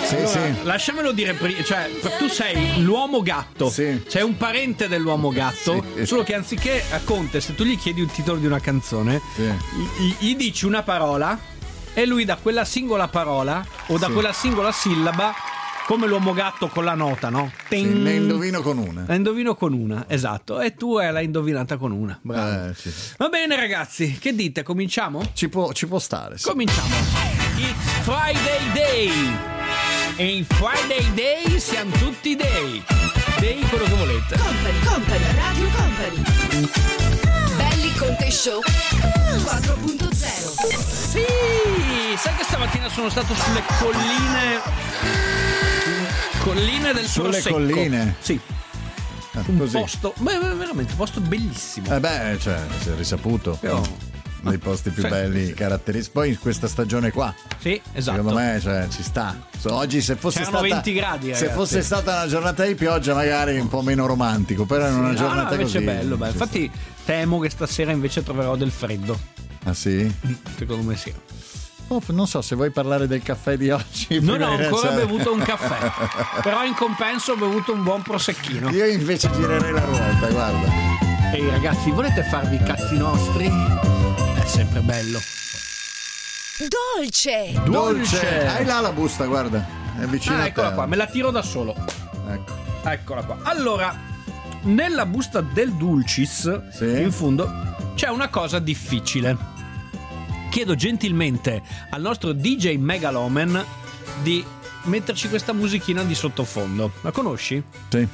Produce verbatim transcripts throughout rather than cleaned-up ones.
Sì, allora, sì. lasciamelo dire, pri- cioè tu sei l'uomo gatto, sì. sei un parente dell'uomo gatto, sì. solo che anziché a Conte, se tu gli chiedi un titolo di una canzone, sì. gli, gli dici una parola e lui da quella singola parola o da sì. quella singola sillaba, come l'uomo gatto con la nota, no? Sì, ne indovino con una. La indovino con una, esatto. E tu l'hai indovinata con una. Bravo. Eh, sì. Va bene ragazzi, che dite? Cominciamo? Ci può, ci può stare. Sì. Cominciamo. It's Friday Day. E in Friday Day siamo tutti day. Day quello che volete. Company, Company, Radio Company. Belli Conte Show quattro punto zero. Sì, sai che stamattina sono stato sulle colline colline del Sulle Prosecco. colline? Sì. Ah, Un così. posto, beh, veramente un posto bellissimo. Eh beh, cioè, si è risaputo. Io- Dei posti più Sì. belli, caratteristici. Poi in questa stagione qua, Sì, esatto. secondo me, cioè, ci sta. So, oggi se fosse C'erano stata venti gradi, se ragazzi. fosse stata una giornata di pioggia, magari un po' meno romantico, però in una No, giornata no, invece così. è bello, bello. ci Infatti temo che stasera invece troverò del freddo. sta. Ah sì? Secondo me sì. Oh, non so se vuoi parlare del caffè di oggi. Non prima ho di ancora iniziare. bevuto un caffè, però in compenso ho bevuto un buon prosecchino. Io invece girerei la ruota, guarda. Ehi ragazzi, volete farvi i cazzi nostri? È sempre bello. Dolce. Dolce. Hai là la busta, guarda. È vicino Ah, a te. eccola qua, me la tiro da solo. Ecco. Eccola qua. Allora, nella busta del Dulcis, Sì. in fondo, c'è una cosa difficile. Chiedo gentilmente al nostro D J Megaloman di metterci questa musichina di sottofondo. La conosci? Sì.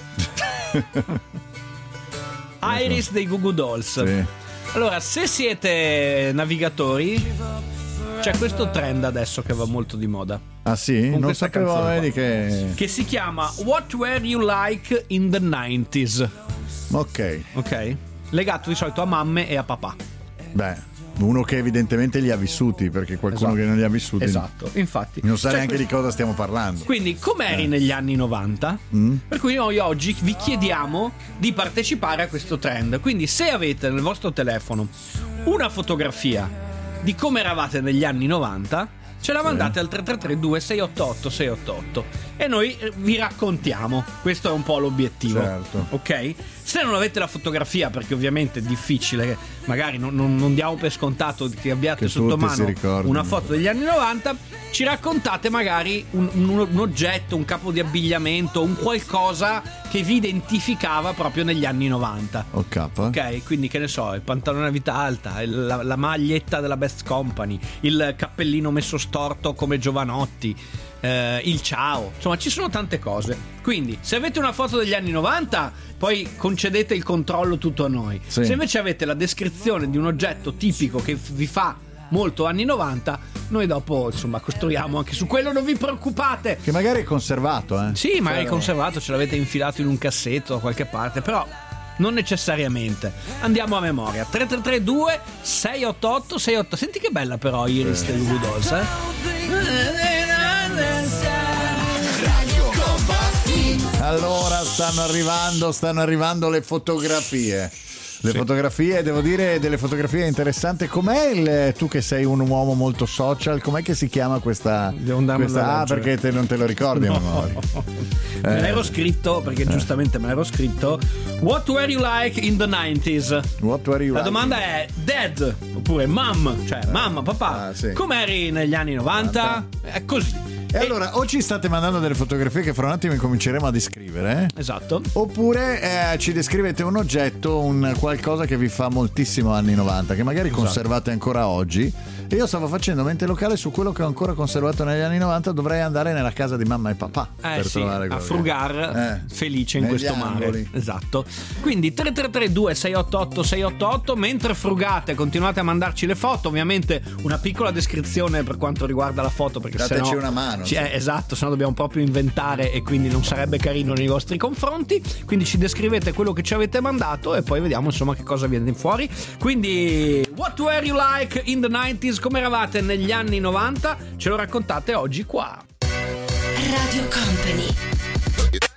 Iris dei Goo Goo Dolls. Sì. Allora, se siete navigatori, c'è questo trend adesso che va molto di moda, Ah sì? Con Non questa sapevo, canzone vedi qua. che... che si chiama What Were You Like in the nineties. Ok. Ok? Legato di solito a mamme e a papà. Beh, uno che evidentemente li ha vissuti, perché qualcuno Esatto. che non li ha vissuti Esatto, infatti. non sa C'è neanche questo- di cosa stiamo parlando. Quindi, com'eri Eh. negli anni novanta? Mm? Per cui noi oggi vi chiediamo di partecipare a questo trend. Quindi, se avete nel vostro telefono una fotografia di come eravate negli anni novanta, ce la mandate al tre tre tre due sei otto otto sei otto otto e noi eh, vi raccontiamo. Questo è un po' l'obiettivo. Certo. Ok? Se non avete la fotografia, perché ovviamente è difficile, magari non, non- non diamo per scontato che abbiate Che sotto tutti si mano ricordino. una foto degli anni novanta, ci raccontate magari un, un- un oggetto, un capo di abbigliamento, un qualcosa che vi identificava proprio negli anni novanta. Ok. Ok, quindi che ne so, il pantalone a vita alta, il- la, la maglietta della Best Company, il cappellino messo storto come Giovanotti, eh, il ciao, insomma ci sono tante cose. Quindi se avete una foto degli anni novanta, poi concedete il controllo tutto a noi. Sì. Se invece avete la descrizione di un oggetto tipico che f- vi fa molto anni novanta, noi dopo insomma costruiamo anche su quello, non vi preoccupate. Che magari è conservato, eh? Sì, magari Cioè, conservato, ce l'avete infilato in un cassetto da qualche parte, però non necessariamente. Andiamo a memoria. tre tre tre due sei otto otto sei otto. Senti che bella però Iris del Goo Goo Dolls, eh? Allora stanno arrivando, stanno arrivando le fotografie. Le fotografie, devo dire, delle fotografie interessanti. Com'è il, tu che sei un uomo molto social, com'è che si chiama questa? Devo andarmelo questa a ah, leggere. perché te non te lo ricordi a No. memoria. Me Eh. l'ero scritto, perché giustamente me l'ero scritto. What were you like in the nineties? What were you La like? domanda è dad oppure mom, cioè mamma, papà. Ah, sì. Com'eri negli anni novanta? È così. E allora, o ci state mandando delle fotografie che fra un attimo incominceremo a descrivere, eh? Esatto. Oppure eh, ci descrivete un oggetto, un qualcosa che vi fa moltissimo anni novanta, che magari Esatto. conservate ancora oggi. E io stavo facendo mente locale su quello che ho ancora conservato negli anni novanta. Dovrei andare nella casa di mamma e papà Eh per sì, trovare a quello che- frugar Eh, felice in negli questo mare. angoli. Esatto. Quindi tre tre tre due sei otto otto sei otto otto. Mentre frugate continuate a mandarci le foto. Ovviamente una piccola descrizione per quanto riguarda la foto, perché Dateci sennò una mano, ci- sì. eh, esatto, sennò dobbiamo proprio inventare e quindi non sarebbe carino nei vostri confronti. Quindi ci descrivete quello che ci avete mandato e poi vediamo insomma che cosa viene fuori. Quindi what were you like in the nineties? Come eravate negli anni novanta? Ce lo raccontate oggi qua. Radio Company.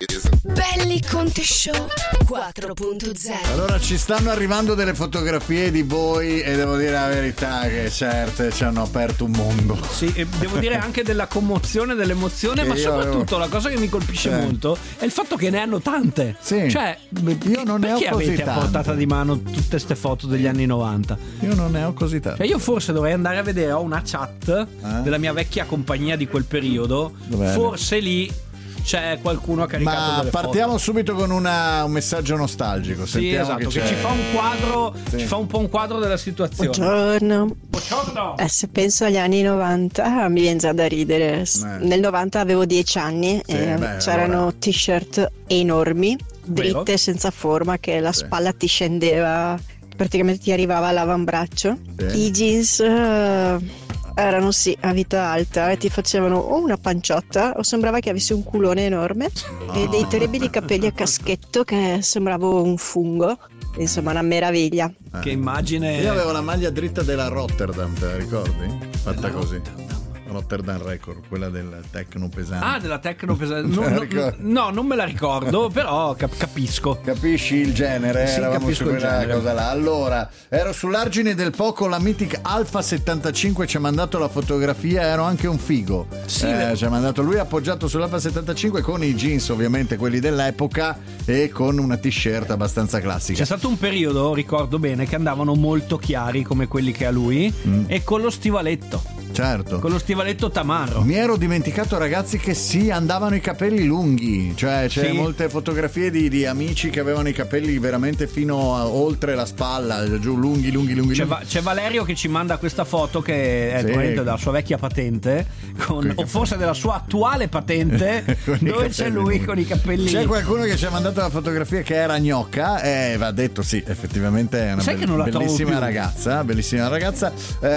Belli Conte Show quattro punto zero. Allora ci stanno arrivando delle fotografie di voi e devo dire la verità che certe ci hanno aperto un mondo. Sì, e devo dire anche della commozione, dell'emozione, Che ma io soprattutto avevo- la cosa che mi colpisce Sì. molto è il fatto che ne hanno tante. Sì. Cioè, Io non ne ho perché così avete a tante. portata di mano tutte queste foto degli anni novanta? Io non ne ho così tanto. Cioè, io forse dovrei andare a vedere, ho una chat Eh? della mia vecchia compagnia di quel periodo. Dov'è? Forse lì c'è qualcuno ha caricato Ma delle partiamo foto. subito con una- un messaggio nostalgico. Sì, Sentiamo esatto, che, c'è. ci fa un quadro, Sì. ci fa un po' un quadro della situazione. Buongiorno. Buongiorno. Eh, se penso agli anni novanta mi viene già da ridere. S- Eh. Nel novanta avevo dieci anni Sì, e beh, c'erano allora. t-shirt enormi, dritte, Vero? senza forma, che la Sì. spalla ti scendeva, praticamente ti arrivava all'avambraccio. Sì. I jeans eh, erano sì a vita alta e ti facevano o una panciotta o sembrava che avessi un culone enorme e dei terribili capelli a caschetto che sembravo un fungo. Insomma, una meraviglia. Che immagine. Io avevo la maglia dritta della Rotterdam, te la ricordi? Fatta così. Rotterdam Record, quella del techno pesante. Ah, della Tecno pesante. Non No, me la no, ricordo. no, non me la ricordo, però cap- capisco. Capisci il genere? Sì, Eravamo capisco su il quella genere. cosa là. Allora, ero sull'argine del poco, la Mythic Alpha settantacinque ci ha mandato la fotografia, ero anche un figo. Sì, Eh, beh. ci ha mandato lui appoggiato sull'Alpha settantacinque con i jeans, ovviamente quelli dell'epoca, e con una t-shirt abbastanza classica. C'è stato un periodo, ricordo bene, che andavano molto chiari come quelli che ha lui Mm. e con lo stivaletto, Certo. con lo stivaletto tamarro. Mi ero dimenticato, ragazzi, che sì, andavano i capelli lunghi, cioè c'è Sì. molte fotografie di, di amici che avevano i capelli veramente fino a, oltre la spalla, giù lunghi, lunghi, lunghi. C'è, lunghi. Va- c'è Valerio che ci manda questa foto che è Sì. probabilmente della sua vecchia patente con- o forse della sua attuale patente Con i dove capelli c'è lui lunghi. con i capelli. C'è qualcuno che ci ha mandato la fotografia che era gnocca e va detto sì, effettivamente è una Sai be- che non la trovo bellissima più? ragazza, bellissima ragazza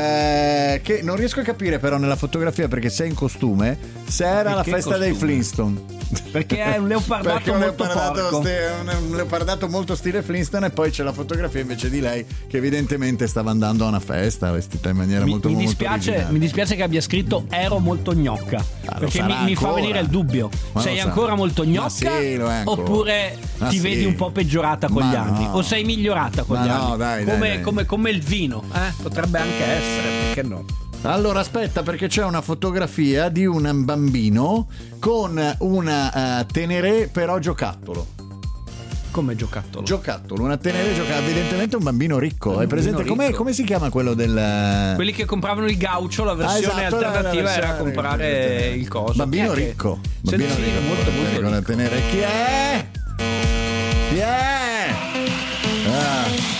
eh, che non riesco a capire però nella fotografia perché sei in costume se era E la che festa dei costume? Flintstone. Perché è un leopardato Perché un molto leopardato, porco. sti- un- un leopardato molto stile Flintstone e poi c'è la fotografia invece di lei che evidentemente stava andando a una festa vestita in maniera Mi, molto mi molto dispiace, originale. mi dispiace che abbia scritto ero molto gnocca Ah, lo perché mi, sarà mi fa ancora. venire il dubbio. Ma Sei lo sa. ancora molto Ma gnocca sì, lo è ancora. oppure Ma ti sì. vedi un po' peggiorata con Ma gli anni no. o sei migliorata con Ma gli no, anni dai, dai, come, dai. come- come il vino eh? Potrebbe anche essere, perché no? Allora aspetta perché c'è una fotografia di un bambino con una uh, Teneré però giocattolo. Come giocattolo. Giocattolo, una Teneré giocattolo, evidentemente un bambino ricco. Un Hai presente bambino com'è- ricco. come si chiama quello del Quelli che compravano il gaucho, la versione Ah, esatto, alternativa la versione- era comprare il coso. Bambino Chi è che- ricco. Sì, Bambino sì, ricco. molto molto Con la ricco. Teneré. Chi è? Chi è? Ah.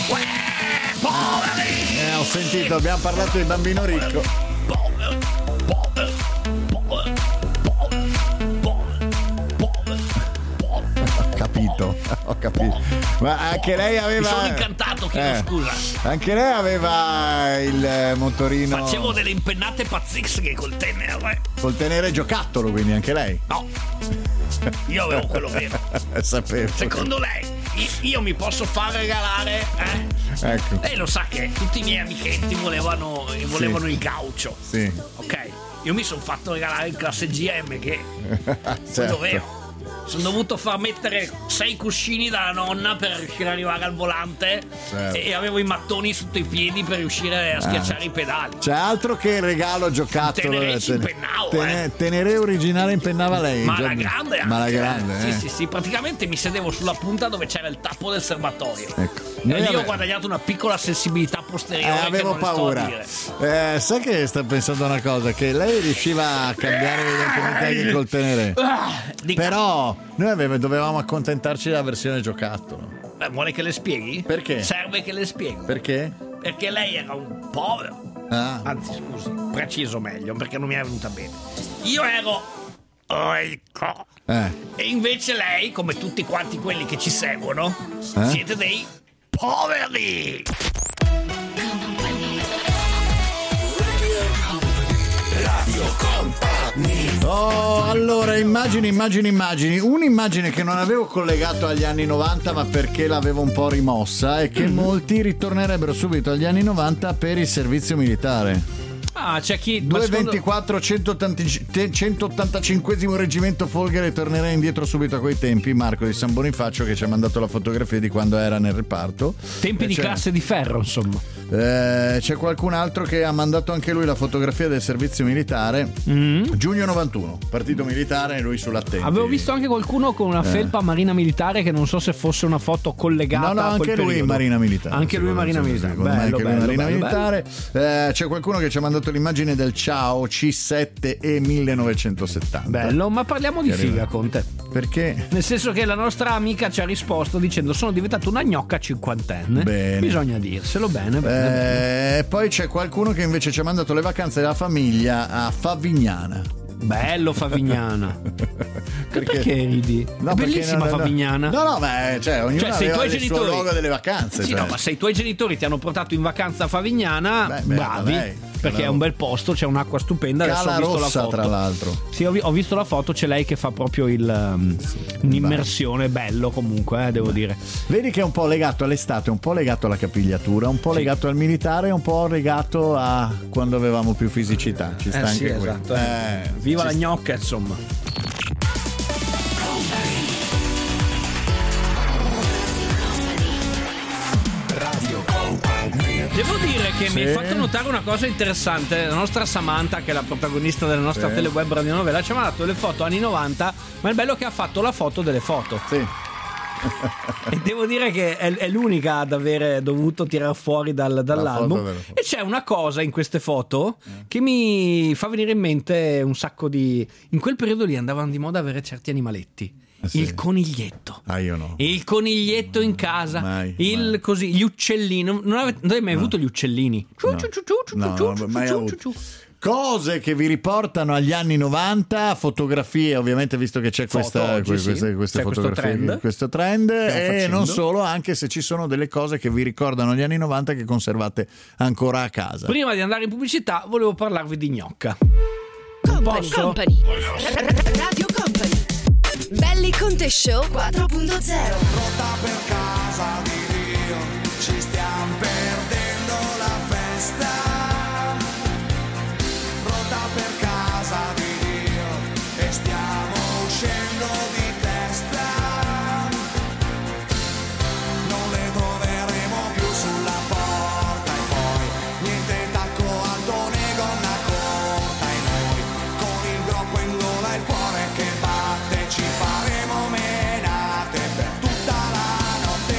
Eh, ho sentito, abbiamo parlato di bambino ricco. Ho capito, ho capito. Ma anche lei aveva. Mi sono incantato, chiedo Eh, scusa. Anche lei aveva il eh, motorino. Facevo delle impennate pazzesche col tenere. Col tenere giocattolo, quindi anche lei. No, io avevo quello vero. Sapevo. Secondo lei, i- io mi posso far regalare? Eh? Ecco. Lei lo sa che tutti i miei amichetti volevano, volevano Sì. il gaucho. Sì. Ok, io mi sono fatto regalare il classe G M che Certo. quello vero. Sono dovuto far mettere sei cuscini dalla nonna per riuscire ad arrivare al volante Certo. e avevo i mattoni sotto i piedi per riuscire a schiacciare i pedali. C'è altro che il regalo giocattolo. Tenere ci Ten- impennavo, Tene- eh. Tenere originale impennava lei. Ma Già- alla grande anche. Ma alla grande, eh. eh. Sì, sì, sì, praticamente mi sedevo sulla punta dove c'era il tappo del serbatoio. Ecco. E Noi lì ave- ho guadagnato una piccola sensibilità Eh, posteriore che avevo non le sto a paura. dire. Eh, sai che sto pensando una cosa? Che lei riusciva a cambiare evidentemente anche col tenere. Ah, dica- Però noi aveve- dovevamo accontentarci della versione giocattolo. Eh, vuole che le spieghi? Perché? Serve che le spieghi. Perché? Perché lei era un povero. Ah. Anzi, scusi, preciso meglio, perché non mi è venuta bene. Io ero ricco. Eh. E invece lei, come tutti quanti quelli che ci seguono, Eh? siete dei poveri. Oh, allora immagini, immagini, immagini. Un'immagine che non avevo collegato agli anni novanta, ma perché l'avevo un po' rimossa, è che molti ritornerebbero subito agli anni novanta per il servizio militare. Ah, c'è chi ma secondo- duecentoventiquattro centottantacinquesimo reggimento Folgore, tornerei indietro subito a quei tempi. Marco di San Bonifacio che ci ha mandato la fotografia di quando era nel reparto. Tempi E di c'è- classe di ferro, insomma. Eh, c'è qualcun altro che ha mandato anche lui la fotografia del servizio militare. Mm. Giugno novantuno, partito militare, lui sull'attenti. Avevo visto anche qualcuno con una felpa marina militare che non so se fosse una foto collegata No, no, a quel anche lui periodo. marina militare. Anche lui Secondo- marina sì, militare. secondo me Bello, anche lui bello, marina bello, militare. Eh, c'è qualcuno che ci ha mandato l'immagine del Ciao C sette E millenovecentosettanta. Bello, ma parliamo di Che arriva. figa, Conte. Perché? Nel senso che la nostra amica ci ha risposto dicendo sono diventato una gnocca cinquantenne. Bene. Bisogna dirselo bene, bene, bene. Eh, poi c'è qualcuno che invece ci ha mandato le vacanze della famiglia a Favignana. Bello Favignana. Perché- Perché ridi? No, È perché bellissima no, no, no. Favignana. No, no, beh, cioè, ognuno Cioè, se i aveva tuoi il genitori suo luogo delle vacanze. Sì, cioè. no, ma se i tuoi genitori ti hanno portato in vacanza a Favignana, Beh, beh, bravi. lei, perché Cala- è un bel posto, c'è un'acqua stupenda. Adesso Cala ho visto Rossa, la foto. tra l'altro. Sì, ho, vi- ho visto la foto, c'è lei che fa proprio il, um, un'immersione, bello comunque, eh, devo dire. Vedi che è un po' legato all'estate, un po' legato alla capigliatura, un po' Sì. legato al militare, un po' legato a quando avevamo più fisicità. Ci sta Eh anche sì, quello. esatto. eh. Eh, Viva ci la sta. gnocca, insomma. Devo dire che mi hai Sì. fatto notare una cosa interessante. La nostra Samantha, che è la protagonista della nostra Sì. teleweb radionovela, ci ha mandato le foto anni novanta, ma il bello è che ha fatto la foto delle foto. Sì. E devo dire che è, è l'unica ad avere dovuto tirare fuori dal- dall'album. foto delle foto. E c'è una cosa in queste foto che mi fa venire in mente un sacco di... In quel periodo lì andavano di moda avere certi animaletti. Eh sì. Il coniglietto. Ah, io no. Il coniglietto in casa, Mai, il mai. così, gli uccellini. Non avete, non avete mai avuto gli uccellini? Ciu, No. ciu, ciu, ciu, ciu, No, ciu, no, ciu, mai ciu, avuto. ciu, ciu. Cose che vi riportano agli anni novanta, fotografie, ovviamente, visto che c'è Foto questa, oggi, que- sì. queste, queste C'è questo fotografie, trend. questo trend Stiamo e facendo. non solo, anche se ci sono delle cose che vi ricordano gli anni novanta che conservate ancora a casa. Prima di andare in pubblicità, volevo parlarvi di gnocca. Company, Posso? Company. Radio Company. Belli con te show quattro punto zero. Rotta per casa di Dio, ci stiamo perdendo la festa. Rotta per casa di Dio e stiamo uscendo di testa. Non le troveremo più sulla porta e poi niente tacco alto né gonna corta e noi con il groppo in gola e il cuore che batte ci faremo menate per tutta la notte.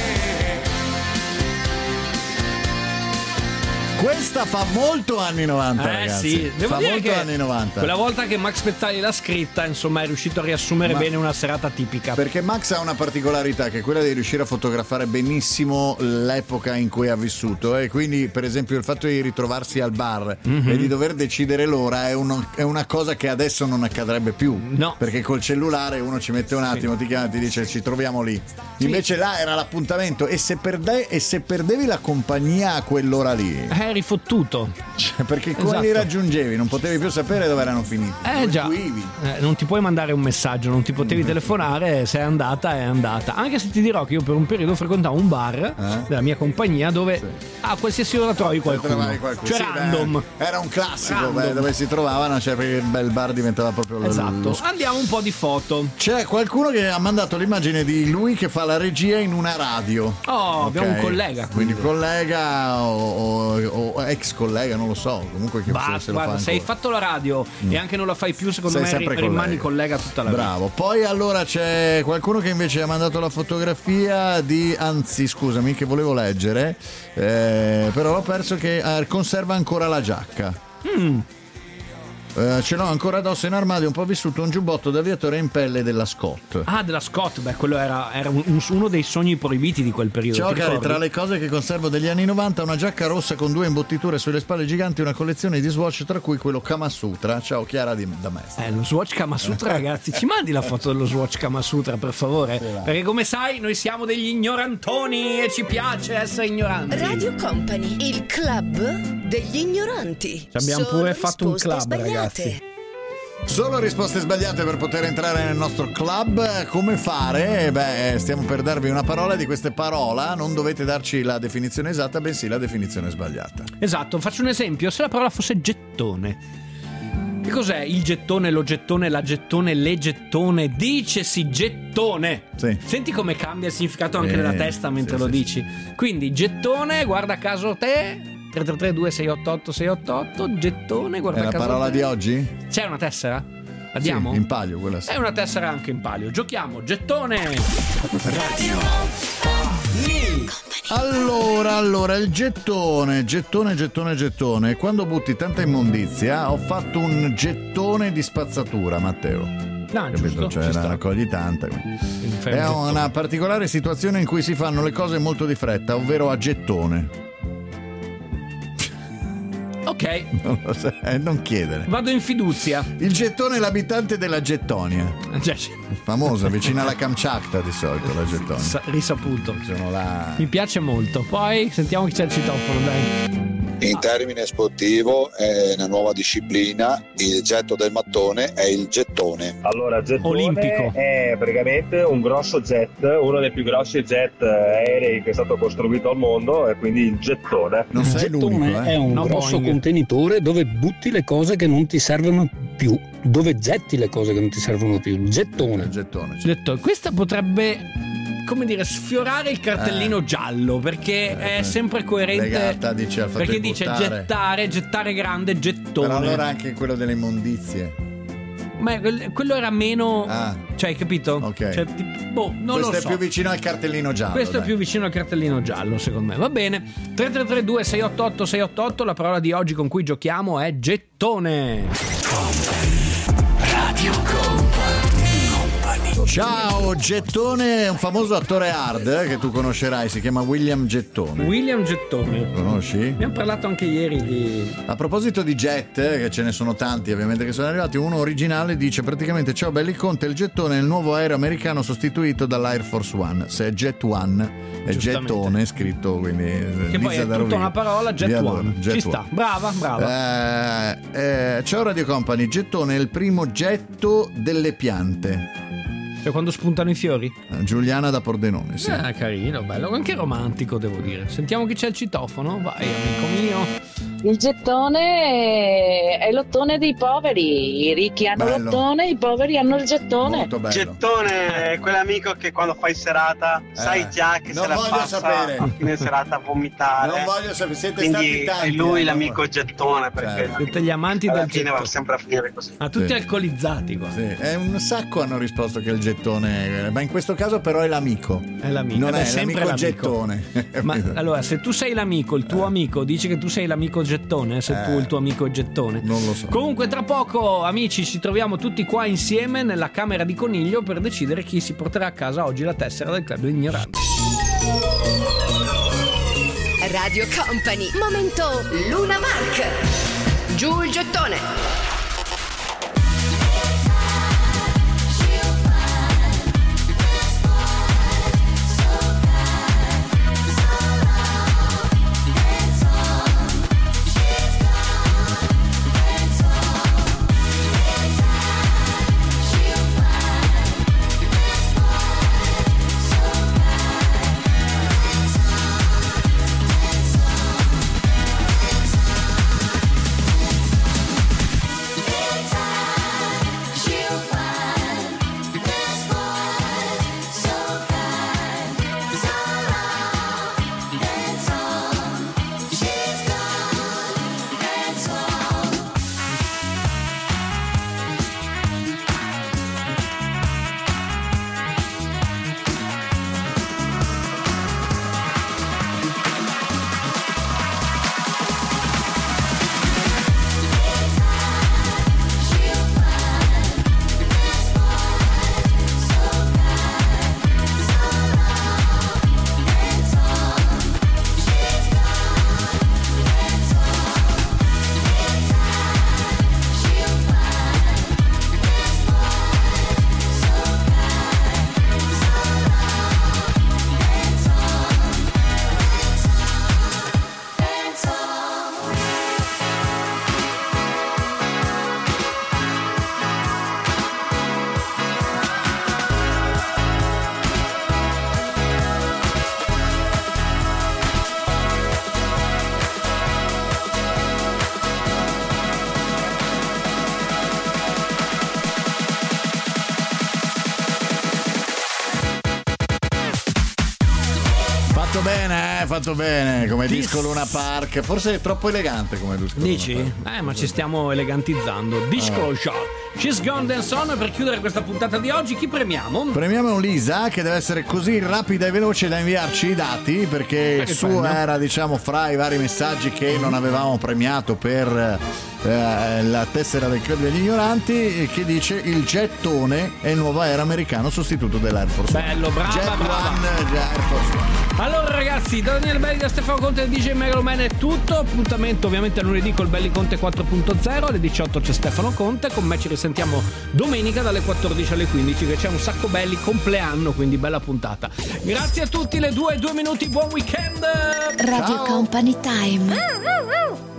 Questa fa molto anni novanta, Eh ragazzi. sì, devo fa dire molto che anni novanta. quella volta che Max Pezzali l'ha scritta, insomma, è riuscito a riassumere Ma- bene una serata tipica. Perché Max ha una particolarità che è quella di riuscire a fotografare benissimo l'epoca in cui ha vissuto e quindi per esempio il fatto di ritrovarsi al bar Mhm. e di dover decidere l'ora è, uno- è una cosa che adesso non accadrebbe più. No. Perché col cellulare uno ci mette un attimo, ti chiama, ti dice ci troviamo lì. Invece là era l'appuntamento e se, perde- e se perdevi la compagnia a quell'ora lì, È rifottuto. cioè, perché come Esatto. li raggiungevi non potevi più sapere dove erano finiti. Eh Lo già, intuivi. Eh, non ti puoi mandare un messaggio, non ti potevi telefonare, se è andata è andata. Anche se ti dirò che io per un periodo frequentavo un bar della mia compagnia dove a qualsiasi ora trovi qualcuno. Trovavi qualcuno. Cioè Sì, beh, random. era un classico Random. beh, dove si trovavano, cioè perché il bel bar diventava proprio lo- Esatto. lo- Andiamo un po' di foto. C'è qualcuno che ha mandato l'immagine di lui che fa la regia in una radio. Oh, abbiamo Ok? un collega. Quindi collega o, o- o ex collega, non lo so. Comunque che Basta, se lo guarda, fa se hai ancora. fatto la radio e anche non la fai più, secondo Sei me sempre ri- rimani collega. collega tutta la vita. Bravo. Poi allora c'è qualcuno che invece ha mandato la fotografia di, anzi scusami che volevo leggere, eh, però l'ho perso, che eh, conserva ancora la giacca. Mm. Eh, ce l'ho ancora addosso in armadio, un po' vissuto, un giubbotto d'aviatore in pelle della Scott. Ah, della Scott, beh, quello era, era un- un- uno dei sogni proibiti di quel periodo. Ciao ti cari, ricordi? tra le cose che conservo degli anni novanta, una giacca rossa con due imbottiture sulle spalle giganti, una collezione di swatch, tra cui quello Kama Sutra. Ciao Chiara di, da me. Eh, lo Swatch Kama Sutra, ragazzi, ci mandi la foto dello Swatch Kama Sutra, per favore? Perché come sai, noi siamo degli ignorantoni e ci piace essere ignoranti. Radio Company, il club degli ignoranti. Ci abbiamo Solo pure fatto un risposte club, sbagliate. ragazzi. Solo risposte sbagliate per poter entrare nel nostro club. Come fare? Beh, stiamo per darvi una parola. Di queste parola non dovete darci la definizione esatta, bensì la definizione sbagliata. Esatto, faccio un esempio. Se la parola fosse gettone, che cos'è il gettone, lo gettone, la gettone, le gettone? Dicesi gettone. Sì. Senti come cambia il significato anche Eh, nella testa mentre sì, lo sì, dici. Quindi gettone, guarda caso te. tre tre tre due sei otto otto sei otto otto, gettone, guarda È la caso parola te. di oggi? C'è una tessera? La diamo? Sì, in palio quella sì. È una tessera anche in palio. Giochiamo, gettone. Allora, allora, il gettone, gettone, gettone, gettone. Quando butti tanta immondizia, ho fatto un gettone di spazzatura, Matteo. No, Capito? giusto, Cioè, ci ne sta. raccogli tanta. Quindi fai un È gettone. una particolare situazione in cui si fanno le cose molto di fretta, ovvero a gettone. Ok, Non lo so, eh, non chiedere. vado in fiducia. Il gettone è l'abitante della Gettonia. Cioè, sì, Famosa, vicino alla Kamchatka di solito, la Gettonia. sa- risaputo. Sono là. Mi piace molto. Poi sentiamo chi c'è il citofono, dai. In termine sportivo è una nuova disciplina, il getto del mattone è il gettone. Allora, gettone Olimpico. è praticamente un grosso jet, uno dei più grossi jet aerei che è stato costruito al mondo, e quindi il gettone. Non sei l'unico, Gettone è eh. un No, grosso Boeing. contenitore dove butti le cose che non ti servono più, dove getti le cose che non ti servono più. Il Il gettone. gettone. sì. Detto, questa potrebbe, come dire, sfiorare il cartellino Eh. giallo, perché Eh, è sempre coerente. legata, dice, al fatto perché di dice buttare. gettare, gettare grande, gettone. Però allora anche quello delle immondizie. Ma quel- quello era meno. Ah. Cioè, hai capito? Ok. Cioè, tipo, boh, non Questo lo è so. più vicino al cartellino giallo. Questo è dai. più vicino al cartellino giallo, secondo me. Va bene. tre tre tre due sei otto otto sei otto otto. La parola di oggi con cui giochiamo è gettone. Ciao, Gettone è un famoso attore hard eh, che tu conoscerai, si chiama William Gettone. William Gettone. Conosci? Abbiamo parlato anche ieri di. A proposito di jet, eh, che ce ne sono tanti ovviamente che sono arrivati, uno originale dice praticamente: ciao belli Conte, il Gettone è il nuovo aereo americano sostituito dall'Air Force One. Se è Jet One è Giustamente. Gettone scritto, quindi Che poi è tutta una parola, Jet One. Ci sta. Brava, brava. Eh, eh, ciao Radio Company, Gettone è il primo getto delle piante. Cioè, quando spuntano i fiori? Eh, Giuliana da Pordenone, sì. Ah, carino, bello. Anche romantico, devo dire. Sentiamo chi c'è il citofono. Vai, amico mio. Il gettone è l'ottone dei poveri, i ricchi hanno Bello. l'ottone, i poveri hanno il gettone. Molto bello. Gettone è quell'amico che quando fai serata sai già che non se la voglio passa sapere. a fine serata a vomitare. Non voglio sapere, siete Quindi stati tanti. è lui eh, l'amico gettone, perché Certo. Siete gli amanti alla del fine va gettone. sempre a finire così. Ah, tutti Sì. alcolizzati qua. Sì, è un sacco hanno risposto che il gettone, ma in questo caso però è l'amico. È l'amico. Non Eh beh, è sempre l'amico l'amico. gettone. Ma allora, se tu sei l'amico, il tuo amico dice che tu sei l'amico gettone, se Eh, tu il tuo amico è gettone. Non lo so. Comunque, tra poco, amici, ci troviamo tutti qua insieme nella camera di Coniglio per decidere chi si porterà a casa oggi la tessera del club degli ignoranti. Radio Company. Momento Luna Park. Giù il gettone. fatto bene come Dis- disco Luna Park. Forse è troppo elegante come disco. Dici? Luna Park. Eh, ma ci stiamo elegantizzando. Disclosure. She's Gone Dance On. Per chiudere questa puntata di oggi, chi premiamo? Premiamo Lisa, che deve essere così rapida e veloce da inviarci i dati, perché il che suo premio? era, diciamo, fra i vari messaggi che non avevamo premiato per eh, la tessera del Club degli Ignoranti, che dice: il gettone è il nuovo aereo americano sostituto dell'Air Force One. Bello, brava, Jet brava. One, Air Force One. Allora ragazzi, da Daniele Belli, da Stefano Conte e D J Megaloman è tutto. Appuntamento ovviamente a lunedì col Belli Conte quattro punto zero. Alle diciotto c'è Stefano Conte. Con me ci risentiamo domenica dalle quattordici alle quindici, che c'è un sacco belli compleanno, quindi bella puntata. Grazie a tutti, le due, due minuti, buon weekend. Radio Ciao. Company Time.